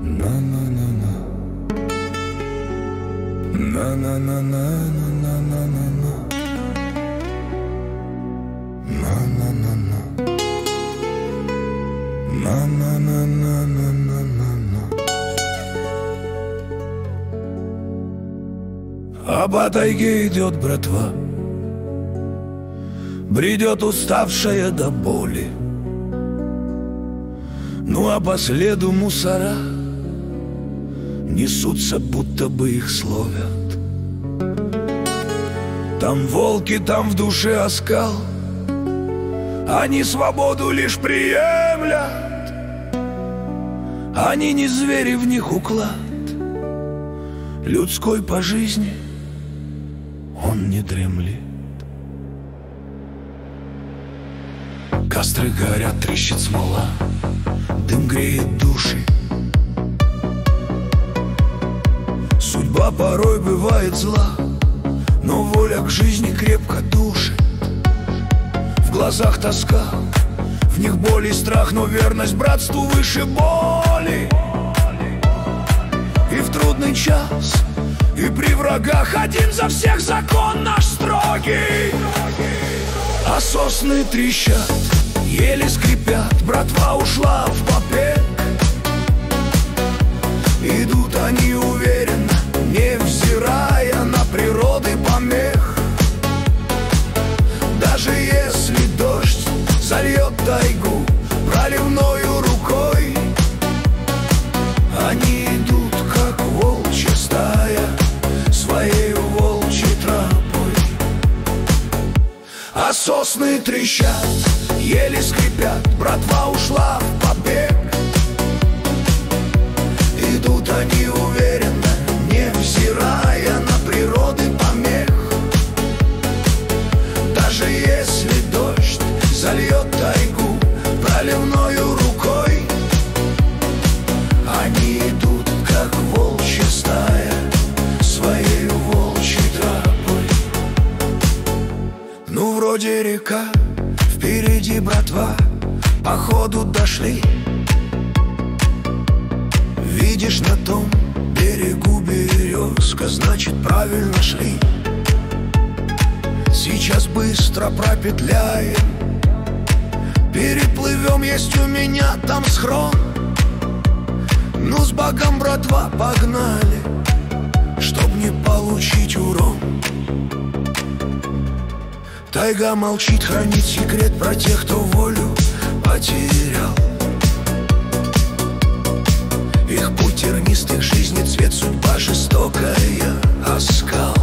На-на-на-на. На-на-на-на-на-на-на-на. На-на-на-на. На-на-на-на-на-на-на. А по тайге идет братва, бредет уставшая до боли. Ну а по следу мусора несутся, будто бы их словят. Там волки, там в душе оскал, они свободу лишь приемлят. Они не звери, в них уклад людской по жизни, он не дремлет. Костры горят, трещит смола, дым греет души. Судьба порой бывает зла, но воля к жизни крепко душит. В глазах тоска, в них боль и страх, но верность братству выше боли. И в трудный час, и при врагах один за всех закон наш строгий. А сосны трещат, еле скрипят, братва ушла в побег. Идут они уверенно, невзирая на природы помех. Даже если дождь зальет тайгу проливною рукой, они идут, как волчья стая, своей волчьей тропой. А сосны трещат, еле скрипят, братва ушла в побег. Идут они уверенно, невзирая на природы помех. Даже если дождь зальет тайгу проливною рукой, они идут, как волчья стая, своей волчьей тропой. Ну, вроде река, впереди братва, походу дошли. Видишь, на том берегу березка, значит, правильно шли. Сейчас быстро пропетляем, переплывем, есть у меня там схрон. Ну, с Богом, братва, погнали, чтоб не получить урон. Тайга молчит, хранит секрет про тех, кто волю потерял. Их путь тернистый, жизни цвет, судьба жестокая, оскал.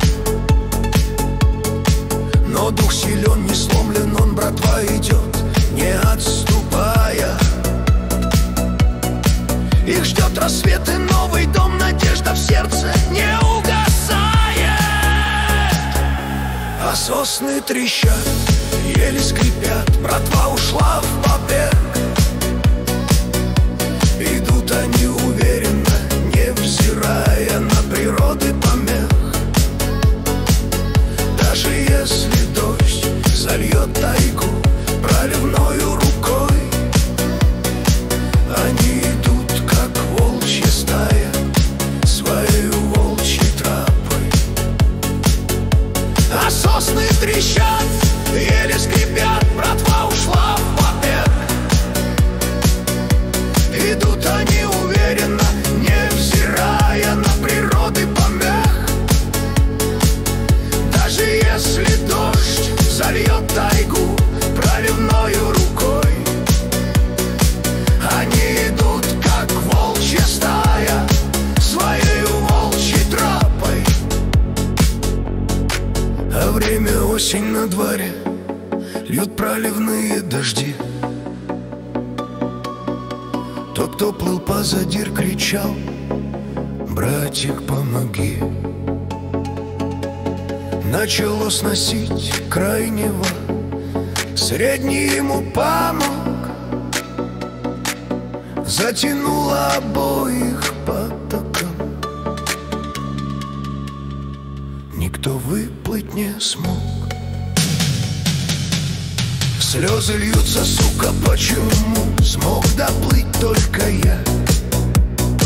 Но дух силен, не сломлен, он, братва, идет, не отступая. Их ждет рассвет и новый дом, надежда в сердце не угасает. А сосны трещат, еле скрипят, братва ушла в побег. Идут они уверенно, невзирая на природы помех. Даже если дождь зальет тайгу проливною рукой, они идут, как волчья стая, своей волчьей тропой. А сосны трещат, еле скрипят, братва ушла в побег. Идут они уверенно, невзирая на природы помех. Даже если дождь зальет тайгу проливною рукой, они идут, как волчья стая, своей волчьей тропой. А время осень на дворе, льют проливные дожди. Тот, кто плыл позади, кричал: братик, помоги. Начало сносить крайнего, средний ему помог. Затянуло обоих потоком, никто выплыть не смог. Слезы льются, сука, почему смог доплыть только я?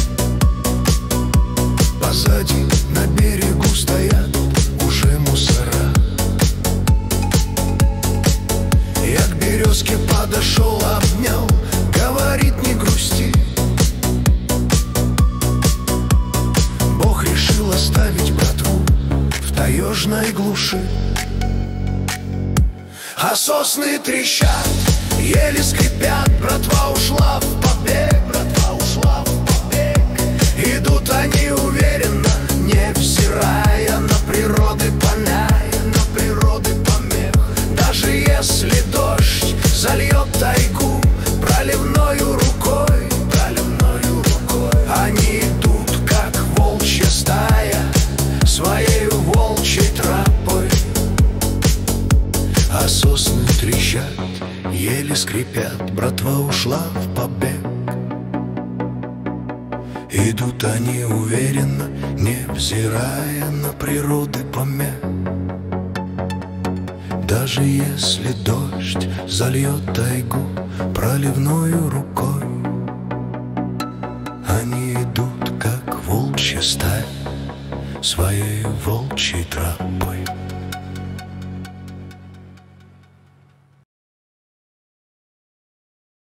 снежной глуши. А сосны трещат, еле скрипят, братва ушла в побег, братва ушла в побег. Идут они уверенно, невзирая на природы помех, на природы помех. Даже если дождь зальет тайгу проливною рукой, проливною рукой, они идут, как волчья стая, своей волчьей тропой. А сосны трещат, еле скрипят, братва ушла в побег. Идут они уверенно, невзирая на природы помех. Даже если дождь зальет тайгу проливною рукой, они идут, как волчья стая, своей волчьей тропой.